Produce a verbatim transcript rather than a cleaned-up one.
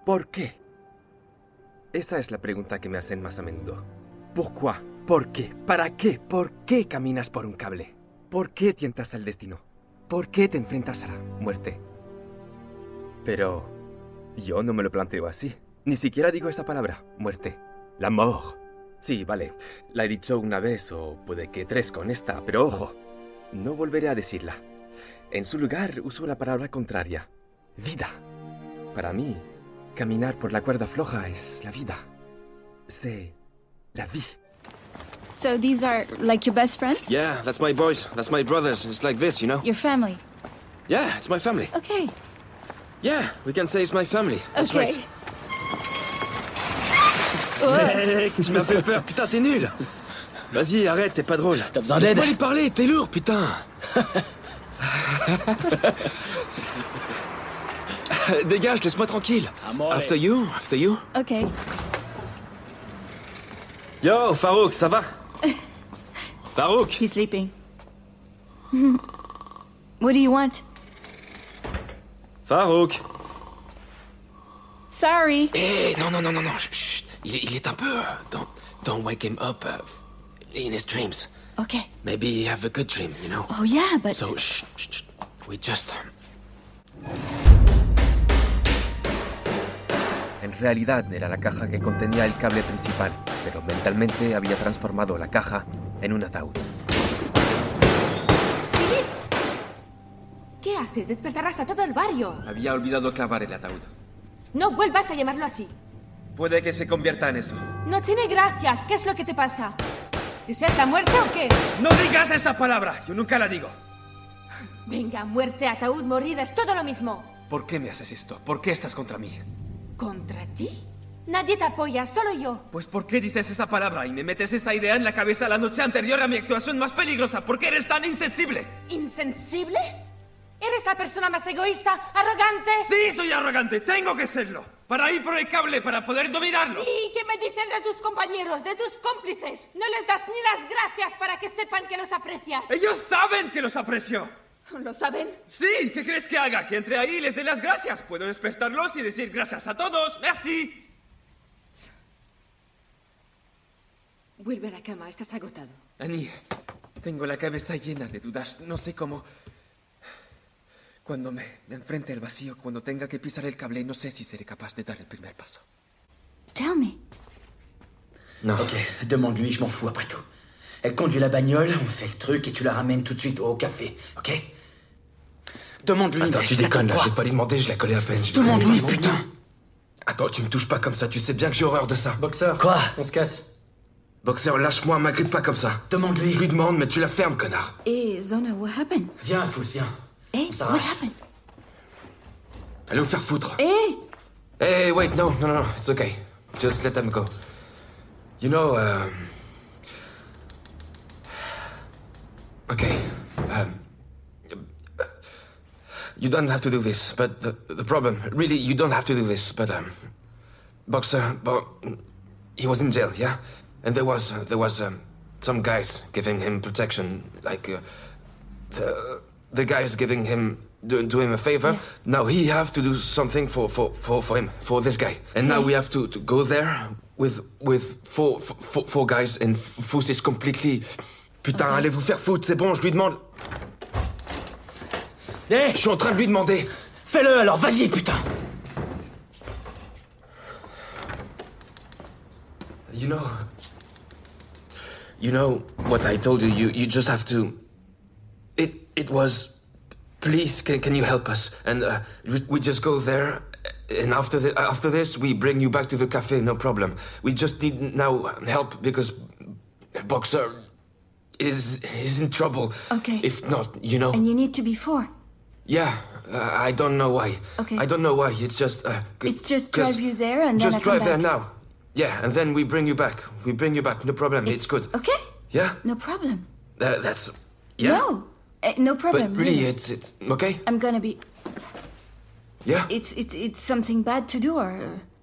¿Por qué? Esa es la pregunta que me hacen más a menudo. ¿Pourquoi? ¿Por qué? ¿Para qué? ¿Por qué caminas por un cable? ¿Por qué tientas al destino? ¿Por qué te enfrentas a la muerte? Pero yo no me lo planteo así. Ni siquiera digo esa palabra, muerte. La mort. Sí, vale, la he dicho una vez o puede que tres con esta, pero ojo, no volveré a decirla. En su lugar uso la palabra contraria, vida. Para mí, caminar por la cuerda floja es la vida. C'est la vie. So these are, like, your best friends? Yeah, that's my boys. That's my brothers. It's like this, you know? Your family? Yeah, it's my family. Okay. Yeah, we can say it's my family. That's Okay. right. Mec, tu m'as fait peur. Putain, t'es nul. Vas-y, arrête, t'es pas drôle. T'as besoin d'aide? Laisse-moi lui parler, t'es lourd, putain. Dégage, laisse-moi tranquille. Amore. After you, after you. Okay. Yo, Farouk, ça va? Farouk. He's sleeping. What do you want? Farouk. Sorry. Eh, non, non, non, non, non, chut, chut. Il, est- il est un peu... euh, don't, don't wake him up uh, in his dreams. Okay. Maybe have a good dream, you know? Oh, yeah, but... So, shh, shh, shh. We just... En realidad era la caja que contenía el cable principal, pero mentalmente había transformado la caja en un ataúd. ¿Qué haces? Despertarás a todo el barrio. Había olvidado clavar el ataúd. No vuelvas a llamarlo así. Puede que se convierta en eso. No tiene gracia. ¿Qué es lo que te pasa? ¿Deseas la muerte o qué? ¡No digas esa palabra! Yo nunca la digo. Venga, muerte, ataúd, morir, es todo lo mismo. ¿Por qué me haces esto? ¿Por qué estás contra mí? ¿Contra ti? Nadie te apoya, solo yo. Pues ¿por qué dices esa palabra y me metes esa idea en la cabeza la noche anterior a mi actuación más peligrosa? ¿Por qué eres tan insensible? ¿Insensible? ¿Eres la persona más egoísta, arrogante? ¡Sí, soy arrogante! ¡Tengo que serlo! Para ir por el cable, para poder dominarlo. ¿Y qué me dices de tus compañeros, de tus cómplices? No les das ni las gracias para que sepan que los aprecias. ¡Ellos saben que los aprecio! ¿Lo saben? Sí, ¿qué crees que haga? Que entre ahí y les dé las gracias. Puedo despertarlos y decir gracias a todos. ¡Merci! Vuelve a la cama, estás agotado. Annie, tengo la cabeza llena de dudas. No sé cómo... Cuando me enfrente al vacío, cuando tenga que pisar el cable, no sé si seré capaz de dar el primer paso. Tell me. Non. Ok, demande-lui, je m'en fous après tout. Elle conduit la bagnole, on fait le truc et tu la ramènes tout de suite au café, ok? Demande-lui. Attends, mec, tu déconnes, là. quoi? Je vais pas lui demander, je la collé à peine. Je vais Demande-lui, pas- putain. Attends, tu me touches pas comme ça. Tu sais bien que j'ai horreur de ça. Boxeur, Quoi? on se casse. Boxeur, lâche-moi, m'agrippe pas comme ça. Demande-lui. Je lui demande, mais tu la fermes, connard. Hey, Zona, what happened? Viens, Fous, viens. Hey, On s'arrache. what happened? Allez vous faire foutre. Hey! Hey, wait, no, no, no, no. It's okay. Just let them go. You know, um... Okay, um... You don't have to do this, but the, the problem... Really, you don't have to do this, but, um... Boxer, well, he was in jail, yeah? And there was, uh, there was, um... some guys giving him protection, like, uh... The, the guys giving him... Do, do him a favor. Yeah. Now he have to do something for, for, for, for him, for this guy. And now Okay. we have to, to go there with, with four, four, four guys and Fous is completely... Putain, Okay. allez vous faire foutre, c'est bon, je lui demande... Hé, Je suis en train de lui demander. fais-le alors, vas-y, putain. You know... You know what I told you, you, you just have to... It, it was... Please, can, can you help us? And uh, we, we just go there, and after the, after this, we bring you back to the cafe, no problem. We just need now help because Boxer is is in trouble. Okay. If not, you know. And you need to be four. Yeah, uh, I don't know why. Okay. I don't know why. It's just. Uh, c- It's just 'cause- drive you there and then just I come drive there back. now. Yeah, and then we bring you back. We bring you back. No problem. It's, good. Okay? Yeah. No problem. Uh, that's. Yeah. No. Uh, no problem. But really, it's it's okay. I'm gonna be... Yeah. It's, it's, it's something bad to do or...